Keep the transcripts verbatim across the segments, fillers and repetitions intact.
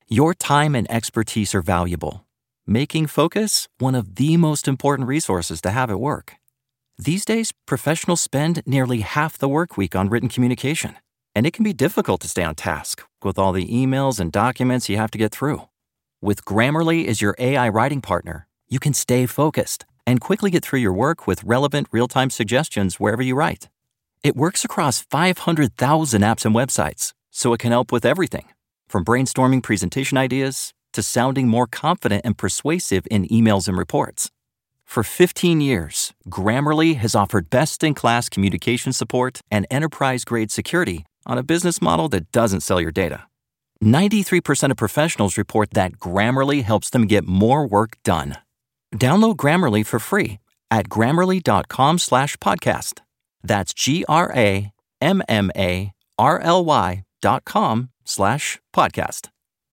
Your time and expertise are valuable, making focus one of the most important resources to have at work. These days, professionals spend nearly half the work week on written communication, and it can be difficult to stay on task with all the emails and documents you have to get through. With Grammarly as your A I writing partner, you can stay focused and quickly get through your work with relevant real-time suggestions wherever you write. It works across five hundred thousand apps and websites, so it can help with everything, from brainstorming presentation ideas to sounding more confident and persuasive in emails and reports. For fifteen years, Grammarly has offered best-in-class communication support and enterprise-grade security on a business model that doesn't sell your data. ninety-three percent of professionals report that Grammarly helps them get more work done. Download Grammarly for free at grammarly.com slash podcast. That's G-R-A-M-M-A-R-L-Y dot com slash podcast.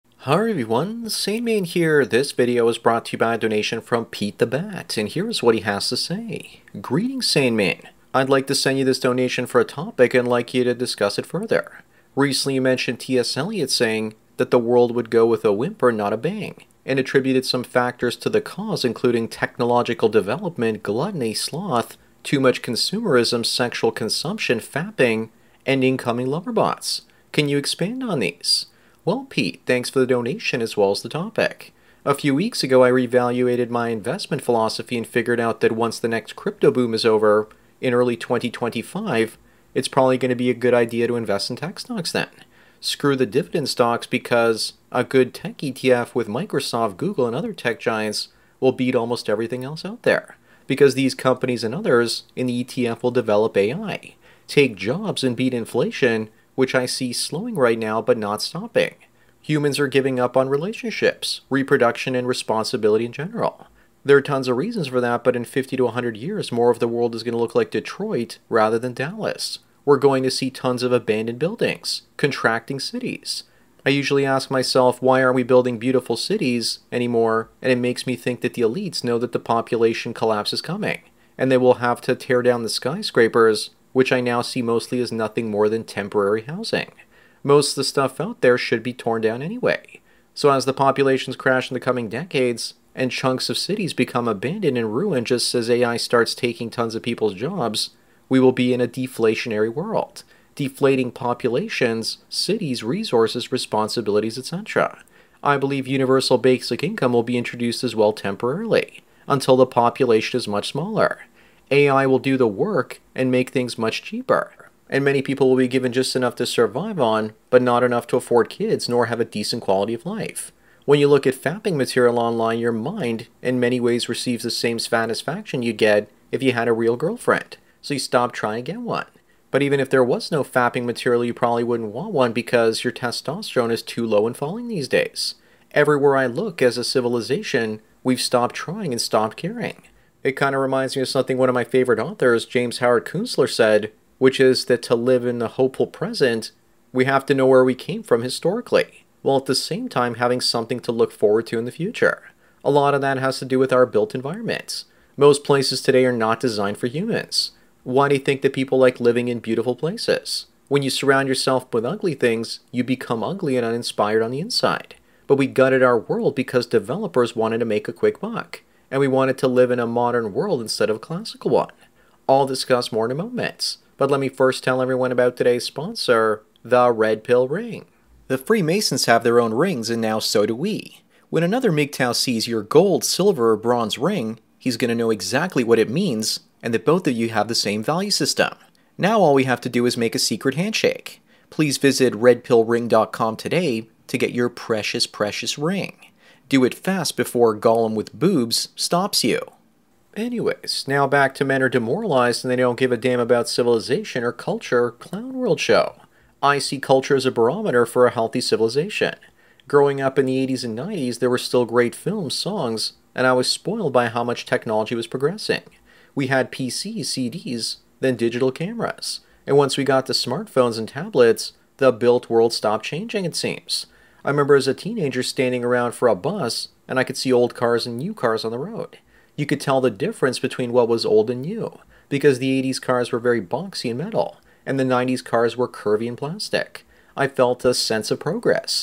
Hi everyone, Sandman here. This video is brought to you by a donation from Pete the Bat, and here's what he has to say. Greetings, Sandman. I'd like to send you this donation for a topic and like you to discuss it further. Recently you mentioned T S Eliot saying that the world would go with a whimper, not a bang, and attributed some factors to the cause, including technological development, gluttony, sloth, too much consumerism, sexual consumption, fapping, and incoming loverbots. Can you expand on these? Well, Pete, thanks for the donation as well as the topic. A few weeks ago, I reevaluated my investment philosophy and figured out that once the next crypto boom is over, in early twenty twenty-five, it's probably going to be a good idea to invest in tech stocks then. Screw the dividend stocks because a good tech E T F with Microsoft, Google, and other tech giants will beat almost everything else out there, because these companies and others in the E T F will develop A I, take jobs, and beat inflation, which I see slowing right now but not stopping. Humans are giving up on relationships, reproduction, and responsibility in general. There are tons of reasons for that, but in fifty to one hundred years, more of the world is going to look like Detroit rather than Dallas. We're going to see tons of abandoned buildings, contracting cities. I usually ask myself, why aren't we building beautiful cities anymore? And it makes me think that the elites know that the population collapse is coming, and they will have to tear down the skyscrapers, which I now see mostly as nothing more than temporary housing. Most of the stuff out there should be torn down anyway. So as the populations crash in the coming decades, and chunks of cities become abandoned and ruined just as A I starts taking tons of people's jobs, we will be in a deflationary world. Deflating populations, cities, resources, responsibilities, et cetera. I believe universal basic income will be introduced as well temporarily, until the population is much smaller. A I will do the work and make things much cheaper, and many people will be given just enough to survive on, but not enough to afford kids nor have a decent quality of life. When you look at fapping material online, your mind in many ways receives the same satisfaction you get if you had a real girlfriend, so you stop trying to get one. But even if there was no fapping material, you probably wouldn't want one because your testosterone is too low and falling these days. Everywhere I look as a civilization, we've stopped trying and stopped caring. It kind of reminds me of something one of my favorite authors, James Howard Kunstler, said, which is that to live in the hopeful present, we have to know where we came from historically, while at the same time having something to look forward to in the future. A lot of that has to do with our built environments. Most places today are not designed for humans. Why do you think that people like living in beautiful places? When you surround yourself with ugly things, you become ugly and uninspired on the inside. But we gutted our world because developers wanted to make a quick buck, and we wanted to live in a modern world instead of a classical one. I'll discuss more in a moment, but let me first tell everyone about today's sponsor, the Red Pill Ring. The Freemasons have their own rings, and now so do we. When another M G T O W sees your gold, silver, or bronze ring, he's going to know exactly what it means, and that both of you have the same value system. Now all we have to do is make a secret handshake. Please visit red pill ring dot com today to get your precious, precious ring. Do it fast before Gollum with boobs stops you. Anyways, now back to men are demoralized and they don't give a damn about civilization or culture, Clown World Show. I see culture as a barometer for a healthy civilization. Growing up in the eighties and nineties, there were still great films, songs, and I was spoiled by how much technology was progressing. We had P Cs, C Ds, then digital cameras. And once we got to smartphones and tablets, the built world stopped changing, it seems. I remember as a teenager standing around for a bus, and I could see old cars and new cars on the road. You could tell the difference between what was old and new, because the eighties cars were very boxy and metal, and the nineties cars were curvy and plastic. I felt a sense of progress.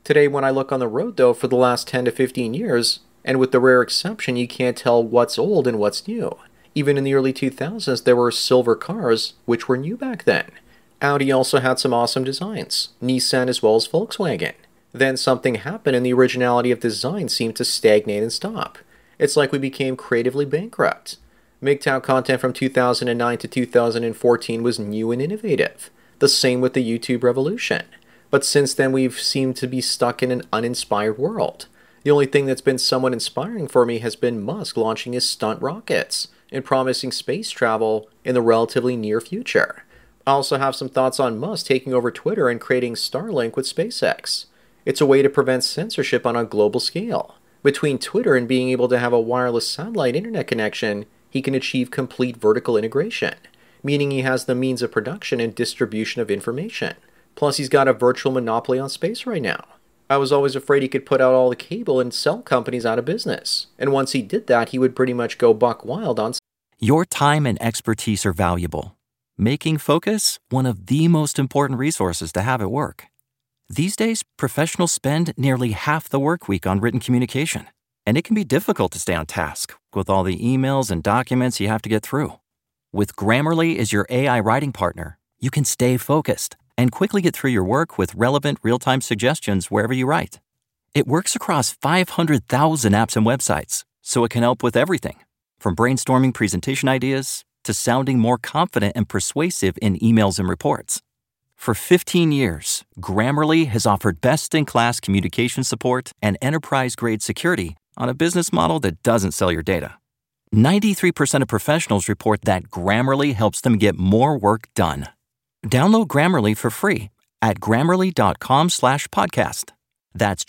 Today, when I look on the road, though, for the last ten to fifteen years, and with the rare exception you can't tell what's old and what's new. Even in the early two thousands, there were silver cars, which were new back then. Audi also had some awesome designs, Nissan as well as Volkswagen. Then something happened and the originality of design seemed to stagnate and stop. It's like we became creatively bankrupt. M G T O W content from two thousand nine to two thousand fourteen was new and innovative. The same with the YouTube revolution. But since then we've seemed to be stuck in an uninspired world. The only thing that's been somewhat inspiring for me has been Musk launching his stunt rockets and promising space travel in the relatively near future. I also have some thoughts on Musk taking over Twitter and creating Starlink with SpaceX. It's a way to prevent censorship on a global scale. Between Twitter and being able to have a wireless satellite internet connection, he can achieve complete vertical integration, meaning he has the means of production and distribution of information. Plus, he's got a virtual monopoly on space right now. I was always afraid he could put out all the cable and sell companies out of business. And once he did that, he would pretty much go buck wild on. Your time and expertise are valuable, making Focus one of the most important resources to have at work. These days, professionals spend nearly half the work week on written communication, and it can be difficult to stay on task with all the emails and documents you have to get through. With Grammarly as your A I writing partner, you can stay focused and quickly get through your work with relevant real-time suggestions wherever you write. It works across five hundred thousand apps and websites, so it can help with everything, from brainstorming presentation ideas to sounding more confident and persuasive in emails and reports. For fifteen years, Grammarly has offered best-in-class communication support and enterprise-grade security on a business model that doesn't sell your data. ninety-three percent of professionals report that Grammarly helps them get more work done. Download Grammarly for free at grammarly.com slash podcast. That's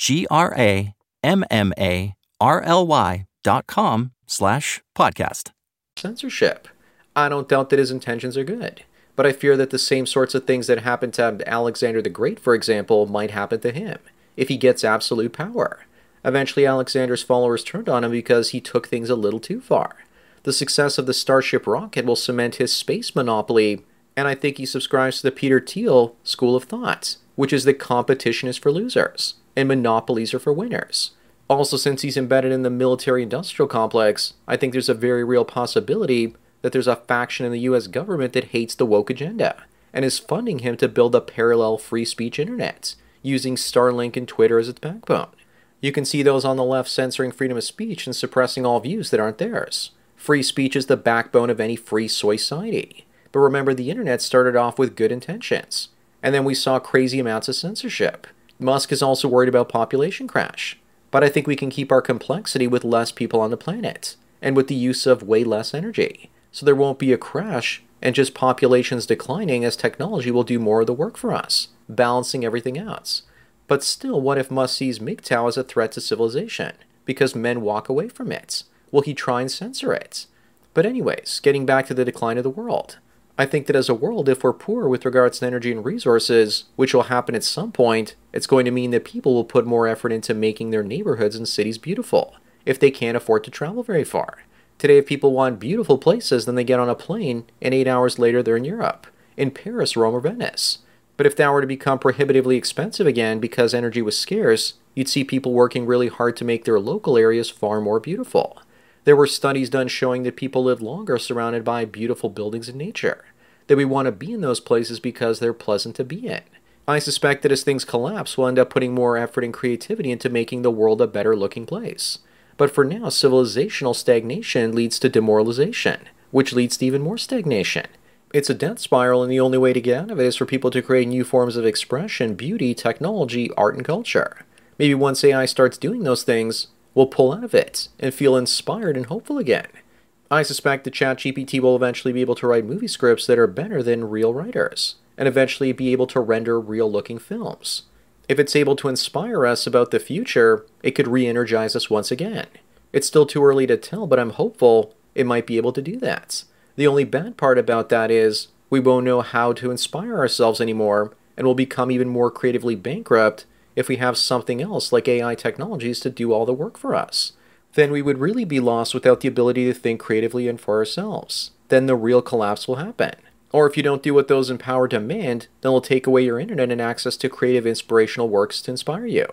G-R-A-M-M-A-R-L-Y dot com slash podcast. Censorship. I don't doubt that his intentions are good, but I fear that the same sorts of things that happened to Alexander the Great, for example, might happen to him if he gets absolute power. Eventually, Alexander's followers turned on him because he took things a little too far. The success of the Starship rocket will cement his space monopoly, and I think he subscribes to the Peter Thiel school of thought, which is that competition is for losers, and monopolies are for winners. Also, since he's embedded in the military-industrial complex, I think there's a very real possibility that there's a faction in the U S government that hates the woke agenda, and is funding him to build a parallel free speech internet, using Starlink and Twitter as its backbone. You can see those on the left censoring freedom of speech and suppressing all views that aren't theirs. Free speech is the backbone of any free society. But remember, the internet started off with good intentions, and then we saw crazy amounts of censorship. Musk is also worried about population crash, but I think we can keep our complexity with less people on the planet, and with the use of way less energy. So there won't be a crash, and just populations declining as technology will do more of the work for us, balancing everything out. But still, what if Musk sees M G T O W as a threat to civilization, because men walk away from it? Will he try and censor it? But anyways, getting back to the decline of the world. I think that as a world, if we're poor with regards to energy and resources, which will happen at some point, it's going to mean that people will put more effort into making their neighborhoods and cities beautiful, if they can't afford to travel very far. Today, if people want beautiful places, then they get on a plane, and eight hours later they're in Europe, in Paris, Rome, or Venice. But if that were to become prohibitively expensive again because energy was scarce, you'd see people working really hard to make their local areas far more beautiful. There were studies done showing that people live longer surrounded by beautiful buildings and nature, that we want to be in those places because they're pleasant to be in. I suspect that as things collapse, we'll end up putting more effort and creativity into making the world a better looking place. But for now, civilizational stagnation leads to demoralization, which leads to even more stagnation. It's a death spiral, and the only way to get out of it is for people to create new forms of expression, beauty, technology, art, and culture. Maybe once A I starts doing those things, we'll pull out of it and feel inspired and hopeful again. I suspect that ChatGPT will eventually be able to write movie scripts that are better than real writers, and eventually be able to render real-looking films. If it's able to inspire us about the future, it could re-energize us once again. It's still too early to tell, but I'm hopeful it might be able to do that. The only bad part about that is we won't know how to inspire ourselves anymore, and we'll become even more creatively bankrupt if we have something else like A I technologies to do all the work for us. Then we would really be lost without the ability to think creatively and for ourselves. Then the real collapse will happen. Or if you don't do what those in power demand, then they'll take away your internet and access to creative inspirational works to inspire you.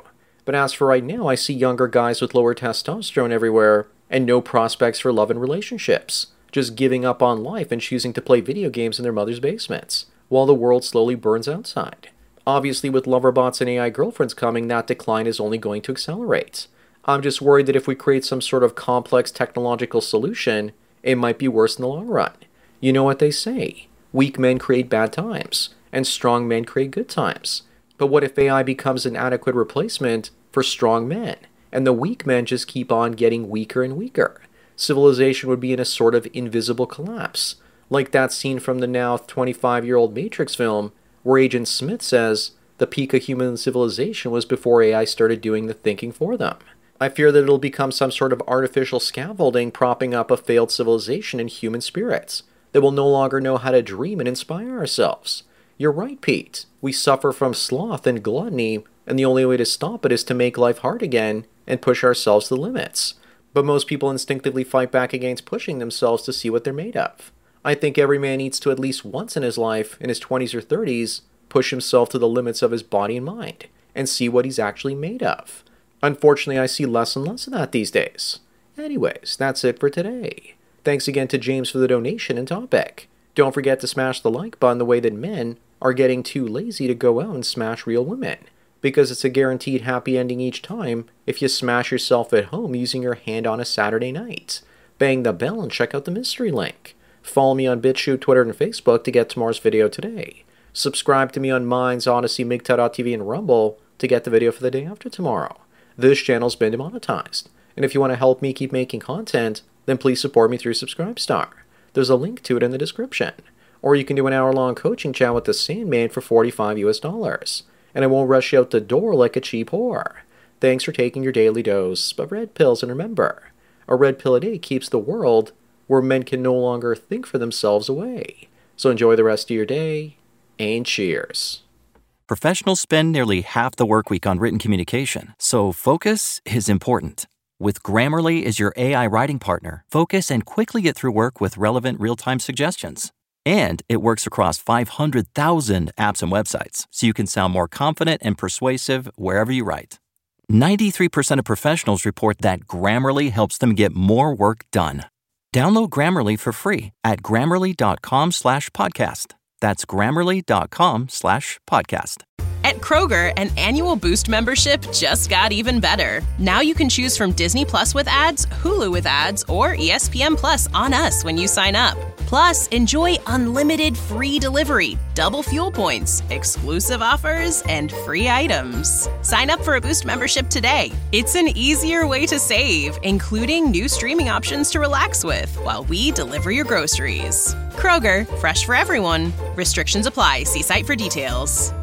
But as for right now, I see younger guys with lower testosterone everywhere and no prospects for love and relationships, just giving up on life and choosing to play video games in their mother's basements, while the world slowly burns outside. Obviously, with lover bots and A I girlfriends coming, that decline is only going to accelerate. I'm just worried that if we create some sort of complex technological solution, it might be worse in the long run. You know what they say, weak men create bad times, and strong men create good times. But what if A I becomes an adequate replacement for strong men, and the weak men just keep on getting weaker and weaker? Civilization would be in a sort of invisible collapse, like that scene from the now twenty-five-year-old Matrix film, where Agent Smith says the peak of human civilization was before A I started doing the thinking for them. I fear that it'll become some sort of artificial scaffolding propping up a failed civilization and human spirits that will no longer know how to dream and inspire ourselves. You're right, Pete. We suffer from sloth and gluttony, and the only way to stop it is to make life hard again and push ourselves to the limits. But most people instinctively fight back against pushing themselves to see what they're made of. I think every man needs to at least once in his life, in his twenties or thirties, push himself to the limits of his body and mind, and see what he's actually made of. Unfortunately, I see less and less of that these days. Anyways, that's it for today. Thanks again to James for the donation and topic. Don't forget to smash the like button the way that men are getting too lazy to go out and smash real women, because it's a guaranteed happy ending each time if you smash yourself at home using your hand on a Saturday night. Bang the bell and check out the mystery link. Follow me on BitChute, Twitter, and Facebook to get tomorrow's video today. Subscribe to me on Minds, Odyssey, MGTOW dot T V, and Rumble to get the video for the day after tomorrow. This channel's been demonetized, and if you want to help me keep making content, then please support me through Subscribestar. There's a link to it in the description. Or you can do an hour-long coaching chat with the Sandman for forty-five US dollars, and I won't rush you out the door like a cheap whore. Thanks for taking your daily dose of red pills, and remember, a red pill a day keeps the world where men can no longer think for themselves away. So enjoy the rest of your day, and cheers. Professionals spend nearly half the workweek on written communication, so focus is important. With Grammarly as your A I writing partner, focus and quickly get through work with relevant real-time suggestions. And it works across five hundred thousand apps and websites, so you can sound more confident and persuasive wherever you write. ninety-three percent of professionals report that Grammarly helps them get more work done. Download Grammarly for free at grammarly.com slash podcast. That's grammarly.com slash podcast. At Kroger, an annual Boost membership just got even better. Now you can choose from Disney Plus with ads, Hulu with ads, or E S P N Plus on us when you sign up. Plus, enjoy unlimited free delivery, double fuel points, exclusive offers, and free items. Sign up for a Boost membership today. It's an easier way to save, including new streaming options to relax with while we deliver your groceries. Kroger, fresh for everyone. Restrictions apply. See site for details.